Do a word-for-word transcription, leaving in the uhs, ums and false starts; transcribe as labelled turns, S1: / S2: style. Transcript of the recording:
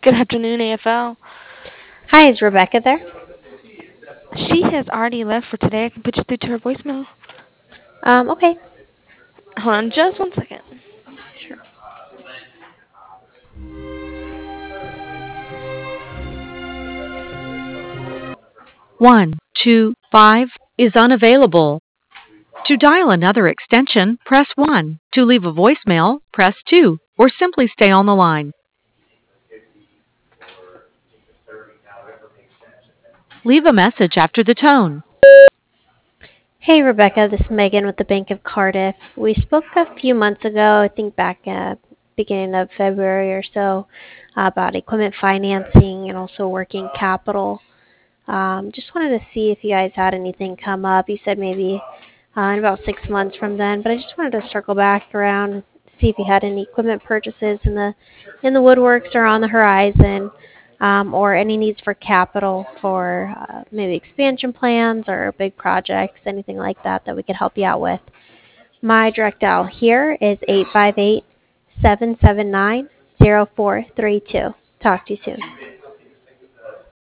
S1: Good afternoon, A F L.
S2: Hi, is Rebecca there?
S1: She has already left for today. I can put you through to her voicemail.
S2: Um, okay.
S1: Hold on just one second.
S2: Sure.
S3: one two five is unavailable. To dial another extension, press one. To leave a voicemail, press two, or simply stay on the line. Leave a message after the tone.
S2: Hey, Rebecca, this is Megan with the Bank of Cardiff. We spoke a few months ago, I think back uh, beginning of February or so, about equipment financing and also working capital. Um, just wanted to see if you guys had anything come up. You said maybe uh, in about six months from then, but I just wanted to circle back around and see if you had any equipment purchases in the in the woodworks or on the horizon, um, or any needs for capital for uh, maybe expansion plans or big projects, anything like that that we could help you out with. My direct dial here is eight five eight, seven seven nine, zero four three two. Talk to you soon.